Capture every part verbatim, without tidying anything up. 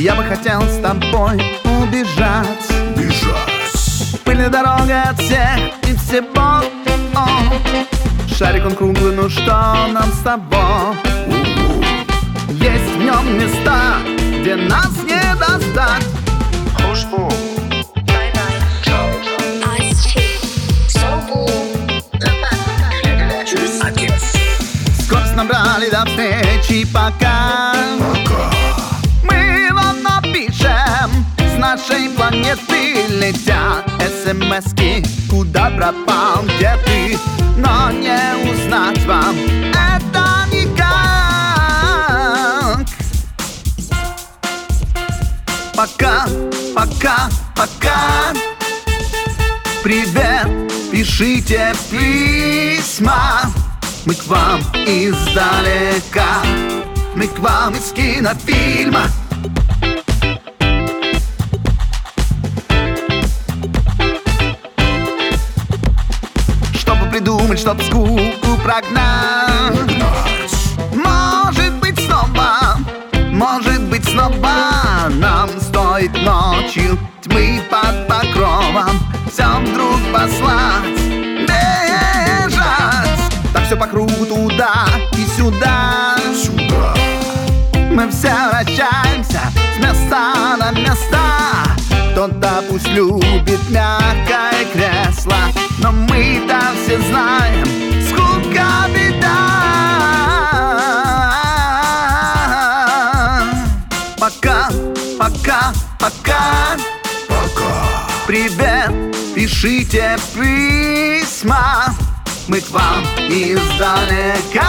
Я бы хотел с тобой убежать, бежать. Пыльная дорога от всех и всего. Шарик он круглый, ну что нам с тобой? Есть в нем места, где нас не достать. Хушбу. Скорость набрали, до встречи, пока. Пока. Мы вам напишем, с нашей планеты летят смски. Куда пропал, где ты? Но не узнать вам это никак. Пока, пока, пока. Привет, пишите письма. Мы к вам издалека, мы к вам из кинофильма. Чтобы придумать, чтоб скуку прогнать. Может быть снова, может быть снова нам стоит ночью тьмы под покровом все вдруг послать, бежать. Так все по кругу туда и сюда, Сюда. мы все вращаемся с места на места. Кто-то пусть любит мягкое кресло, но мы-то все знаем, скука беда. Пока, пока, пока. Пока. Привет, пишите письма. Мы к вам издалека.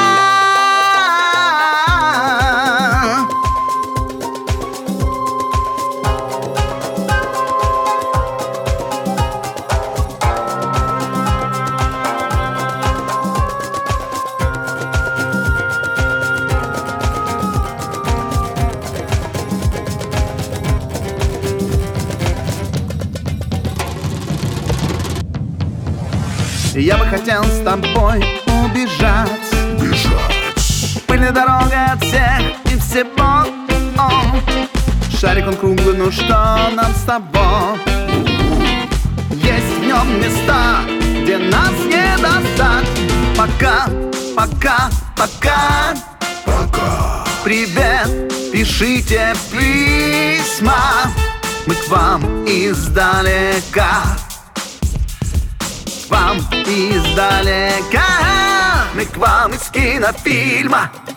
Я бы хотел с тобой убежать, Бежать. пыльная дорога от всех и всего. Шарик он круглый, ну что нам с тобой? Есть в нем места, где нас не достать. Пока, пока, пока. Пока. Привет, пишите письма. Мы к вам издалека, к вам издалека. Мы к вам из кинофильма.